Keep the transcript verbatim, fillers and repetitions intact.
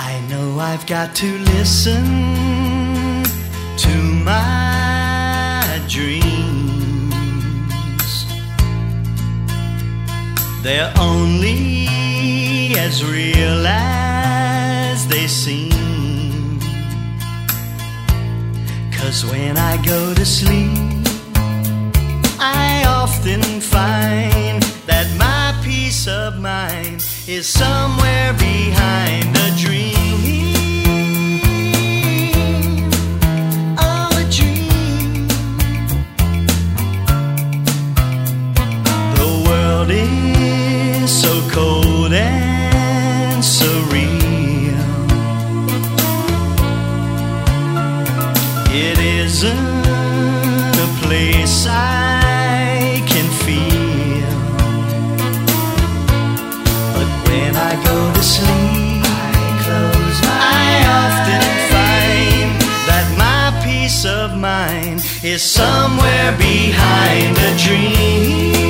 I know I've got to listen to my dreams. They're only as real as they seem. 'Cause when I go to sleep, I often find that my peace of mind is somewhere behind a dream. Oh, a dream. The world is so cold and surreal. It isn't a place I can feel. But when I go to sleep, I close my I often find that my peace of mind is somewhere behind a dream.